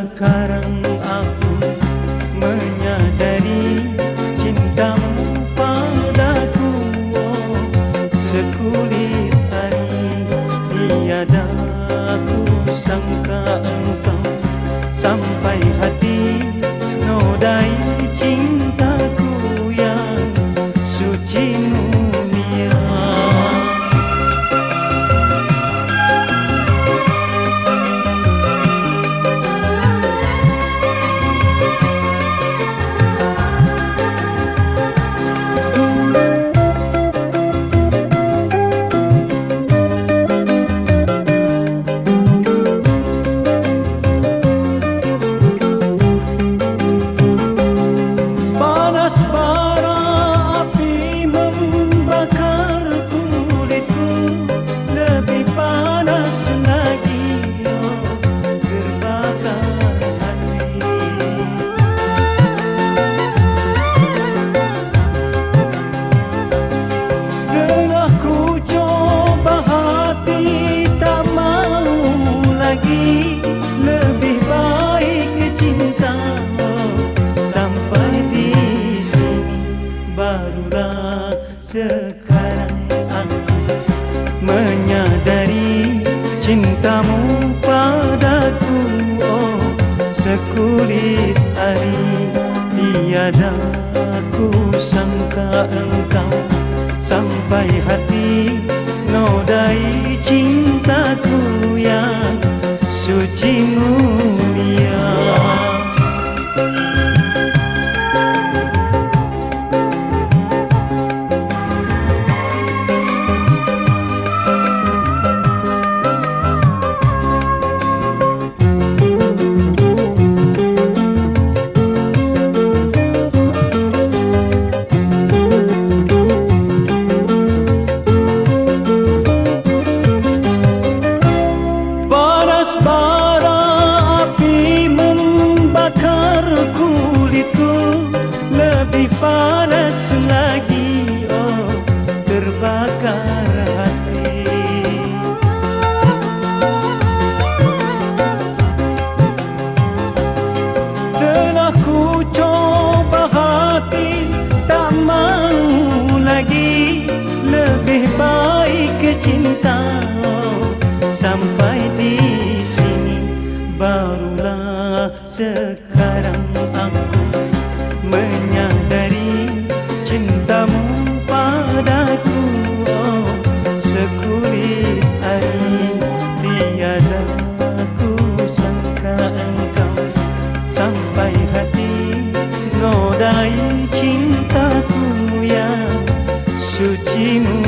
Sekarang aku menyadari cintamu padaku, oh, sekulit hari tiada ku sangka engkau sampai hati nodai cintaku yang suci mulia. Lebih baik cinta sampai di sini, barulah sekarang aku menyadari cintamu padaku, oh, sekulit hari tiada ku sangka engkau sampai hati nodai cintaku yang suci mulia. Bara api membakar kulitku, lebih panas lagi, oh, terbakar hati. Telah ku coba hati, tak mau lagi, lebih baik cinta, oh, sampai di sini, barulah sekarang aku menyadari cintamu padaku, oh, sekulit hari tiada ku sangka engkau sampai hati nodai cintaku yang suci mulia.